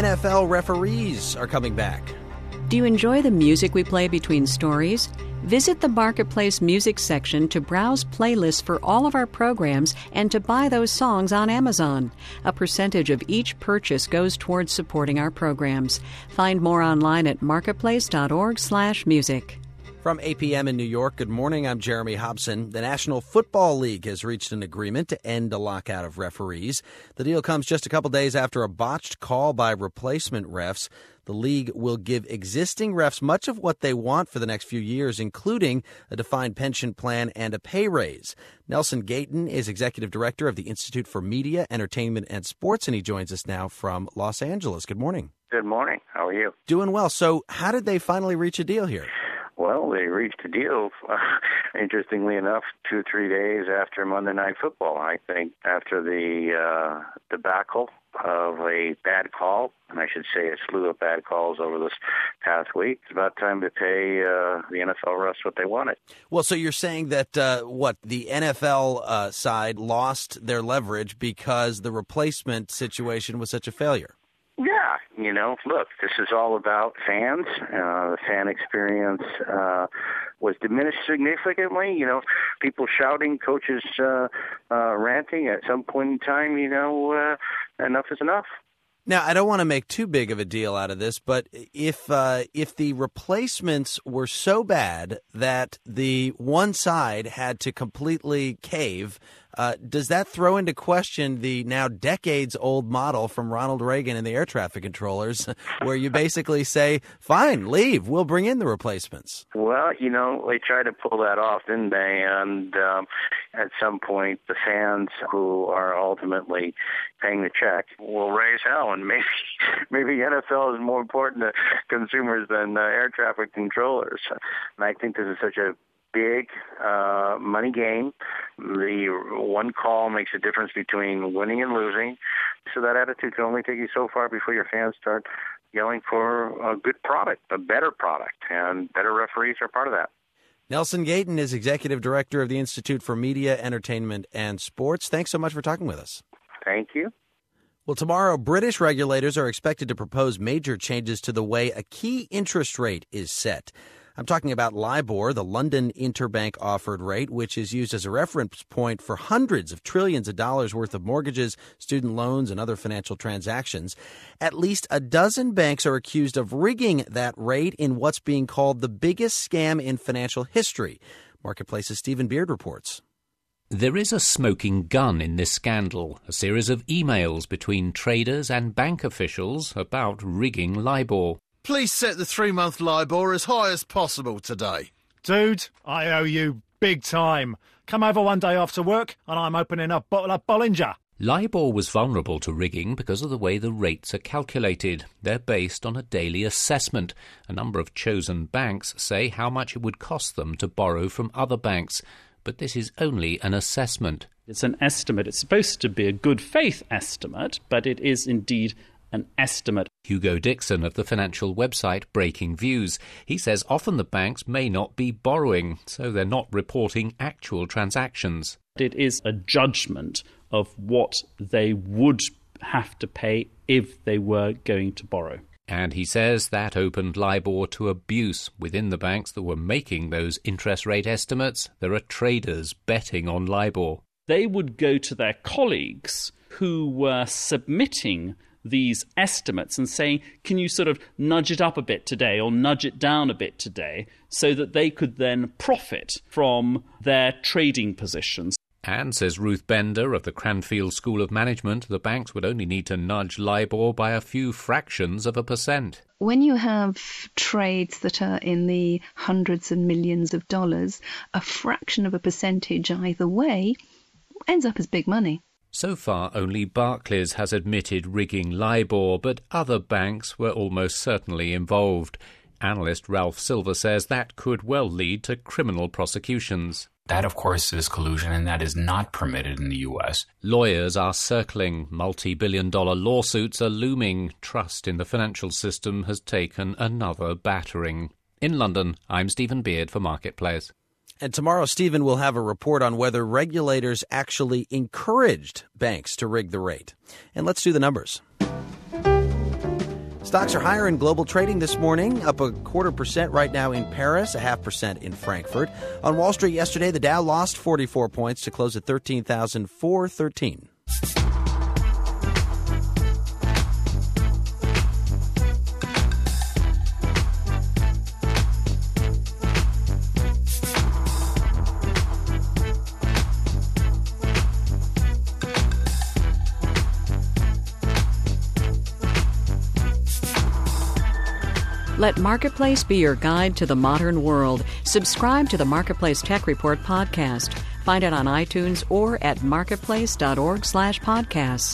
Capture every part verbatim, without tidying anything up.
N F L referees are coming back. Do you enjoy the music we play between stories? Visit the Marketplace Music section to browse playlists for all of our programs and to buy those songs on Amazon. A percentage of each purchase goes towards supporting our programs. Find more online at marketplace.org slash music. From eight p.m. in New York, good morning. I'm Jeremy Hobson. The National Football League has reached an agreement to end a lockout of referees. The deal comes just a couple days after a botched call by replacement refs. The league will give existing refs much of what they want for the next few years, including a defined pension plan and a pay raise. Nelson Gayton is executive director of the Institute for Media, Entertainment, and Sports, and he joins us now from Los Angeles. Good morning. Good morning. How are you? Doing well. So how did they finally reach a deal here? Well, they reached a deal, uh, interestingly enough, two or three days after Monday Night Football. I think after the uh, debacle of a bad call, and I should say a slew of bad calls over this past week, it's about time to pay uh, the N F L refs what they wanted. Well, so you're saying that, uh, what, the N F L uh, side lost their leverage because the replacement situation was such a failure? Yeah, you know, look, this is all about fans. Uh, the fan experience uh, was diminished significantly. You know, people shouting, coaches uh, uh, ranting. At some point in time, you know, uh, enough is enough. Now, I don't want to make too big of a deal out of this, but if uh, if the replacements were so bad that the one side had to completely cave, uh, does that throw into question the now decades-old model from Ronald Reagan and the air traffic controllers, where you basically say, fine, leave, we'll bring in the replacements? Well, you know, they tried to pull that off, didn't they? And um, at some point, the fans who are ultimately paying the check will raise hell, and maybe maybe N F L is more important to consumers than uh, air traffic controllers. And I think this is such a big uh, money game. The one call makes a difference between winning and losing. So that attitude can only take you so far before your fans start yelling for a good product, a better product, and better referees are part of that. Nelson Gayton is executive director of the Institute for Media, Entertainment, and Sports. Thanks so much for talking with us. Thank you. Well, tomorrow, British regulators are expected to propose major changes to the way a key interest rate is set. I'm talking about LIBOR, the London Interbank Offered Rate, which is used as a reference point for hundreds of trillions of dollars worth of mortgages, student loans, and other financial transactions. At least a dozen banks are accused of rigging that rate in what's being called the biggest scam in financial history. Marketplace's Stephen Beard reports. There is a smoking gun in this scandal, a series of emails between traders and bank officials about rigging LIBOR. Please set the three-month LIBOR as high as possible today. Dude, I owe you big time. Come over one day after work and I'm opening a bottle of Bollinger. LIBOR was vulnerable to rigging because of the way the rates are calculated. They're based on a daily assessment. A number of chosen banks say how much it would cost them to borrow from other banks. But this is only an assessment. It's an estimate. It's supposed to be a good faith estimate, but it is indeed an estimate. Hugo Dixon of the financial website Breaking Views. He says often the banks may not be borrowing, so they're not reporting actual transactions. It is a judgment of what they would have to pay if they were going to borrow. And he says that opened LIBOR to abuse within the banks that were making those interest rate estimates. There are traders betting on LIBOR. They would go to their colleagues who were submitting these estimates and saying, can you sort of nudge it up a bit today or nudge it down a bit today, so that they could then profit from their trading positions. And, says Ruth Bender of the Cranfield School of Management, the banks would only need to nudge LIBOR by a few fractions of a percent. When you have trades that are in the hundreds and millions of dollars, a fraction of a percentage either way ends up as big money. So far, only Barclays has admitted rigging LIBOR, but other banks were almost certainly involved. Analyst Ralph Silver says that could well lead to criminal prosecutions. That, of course, is collusion, and that is not permitted in the U S. Lawyers are circling. Multi-billion dollar lawsuits are looming. Trust in the financial system has taken another battering. In London, I'm Stephen Beard for Marketplace. And tomorrow, Stephen will have a report on whether regulators actually encouraged banks to rig the rate. And let's do the numbers. Stocks are higher in global trading this morning, up a quarter percent right now in Paris, a half percent in Frankfurt. On Wall Street yesterday, the Dow lost forty-four points to close at thirteen thousand four hundred thirteen. Let Marketplace be your guide to the modern world. Subscribe to the Marketplace Tech Report podcast. Find it on iTunes or at marketplace.org slash podcasts.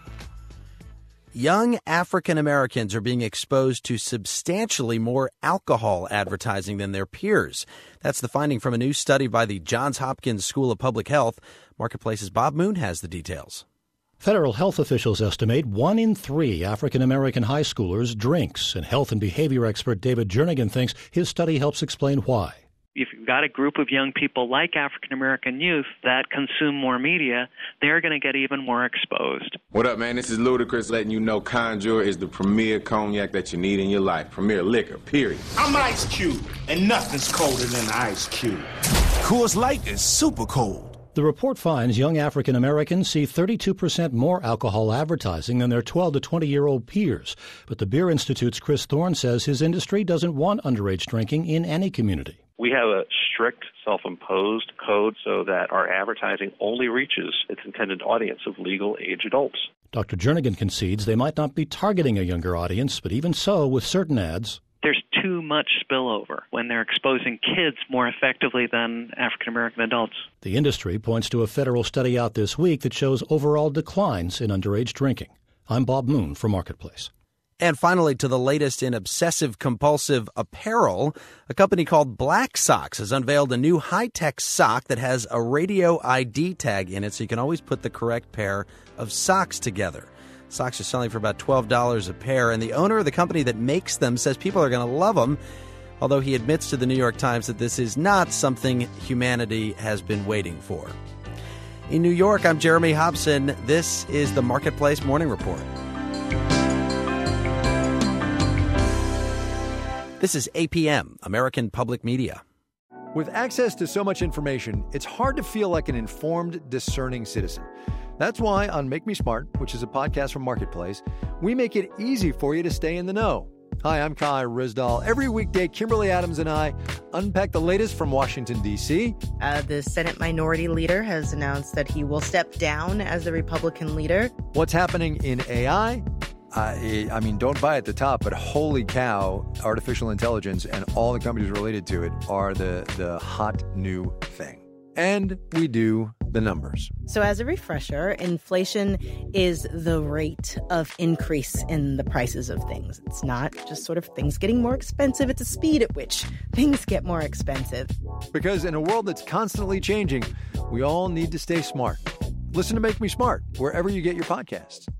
Young African Americans are being exposed to substantially more alcohol advertising than their peers. That's the finding from a new study by the Johns Hopkins School of Public Health. Marketplace's Bob Moon has the details. Federal health officials estimate one in three African-American high schoolers drinks, and health and behavior expert David Jernigan thinks his study helps explain why. If you've got a group of young people like African-American youth that consume more media, they're going to get even more exposed. What up, man? This is Ludacris letting you know Conjure is the premier cognac that you need in your life. Premier liquor, period. I'm Ice Cube, and nothing's colder than Ice Cube. Coors Light is super cold. The report finds young African Americans see thirty-two percent more alcohol advertising than their twelve to twenty-year-old peers. But the Beer Institute's Chris Thorne says his industry doesn't want underage drinking in any community. We have a strict self-imposed code so that our advertising only reaches its intended audience of legal age adults. Doctor Jernigan concedes they might not be targeting a younger audience, but even so, with certain ads, there's too much spillover when they're exposing kids more effectively than African-American adults. The industry points to a federal study out this week that shows overall declines in underage drinking. I'm Bob Moon for Marketplace. And finally, to the latest in obsessive-compulsive apparel, a company called Black Socks has unveiled a new high-tech sock that has a radio I D tag in it, so you can always put the correct pair of socks together. Socks are selling for about twelve dollars a pair, and the owner of the company that makes them says people are going to love them, although he admits to the New York Times that this is not something humanity has been waiting for. In New York, I'm Jeremy Hobson. This is the Marketplace Morning Report. This is A P M, American Public Media. With access to so much information, it's hard to feel like an informed, discerning citizen. That's why on Make Me Smart, which is a podcast from Marketplace, we make it easy for you to stay in the know. Hi, I'm Kai Rizdal. Every weekday, Kimberly Adams and I unpack the latest from Washington, D C. Uh, the Senate Minority Leader has announced that he will step down as the Republican leader. What's happening in A I? Uh, I mean, don't buy at the top, but holy cow, artificial intelligence and all the companies related to it are the, the hot new thing. And we do the numbers. So as a refresher, inflation is the rate of increase in the prices of things. It's not just sort of things getting more expensive. It's the speed at which things get more expensive. Because in a world that's constantly changing, we all need to stay smart. Listen to Make Me Smart wherever you get your podcasts.